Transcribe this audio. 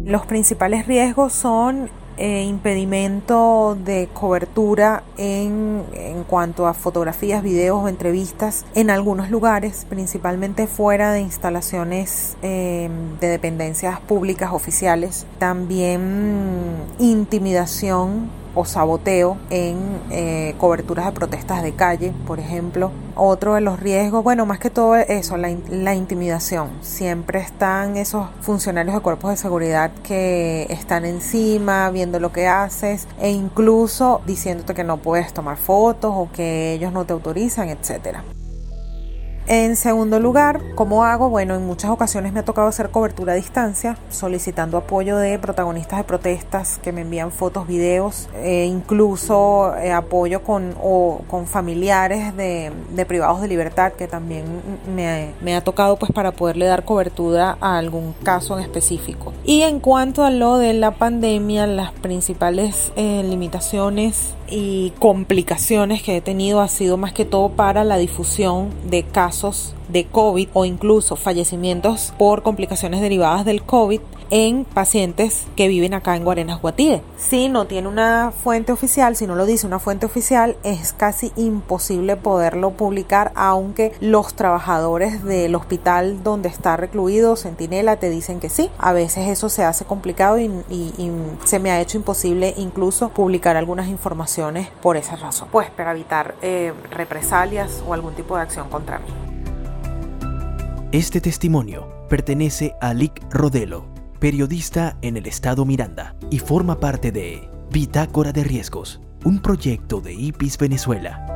Los principales riesgos son impedimento de cobertura en cuanto a fotografías, videos o entrevistas en algunos lugares, principalmente fuera de instalaciones de dependencias públicas oficiales. También intimidación o saboteo en coberturas de protestas de calle, por ejemplo. Otro de los riesgos, bueno, más que todo eso, la intimidación. Siempre están esos funcionarios de cuerpos de seguridad que están encima, viendo lo que haces e incluso diciéndote que no puedes tomar fotos o que ellos no te autorizan, etcétera. En segundo lugar, ¿cómo hago? Bueno, en muchas ocasiones me ha tocado hacer cobertura a distancia, solicitando apoyo de protagonistas de protestas que me envían fotos, videos, incluso apoyo con familiares de privados de libertad, que también me ha tocado pues para poderle dar cobertura a algún caso en específico. Y en cuanto a lo de la pandemia, las principales limitaciones y complicaciones que he tenido ha sido más que todo para la difusión de casos de COVID o incluso fallecimientos por complicaciones derivadas del COVID en pacientes que viven acá en Guarenas, Guatire. Si no tiene una fuente oficial, si no lo dice una fuente oficial, es casi imposible poderlo publicar, aunque los trabajadores del hospital donde está recluido Centinela te dicen que sí. A veces eso se hace complicado y se me ha hecho imposible incluso publicar algunas informaciones por esa razón, pues para evitar represalias o algún tipo de acción contra mí. Este testimonio pertenece a Lic Rodelo, periodista en el estado Miranda, y forma parte de Bitácora de Riesgos, un proyecto de IPIS Venezuela.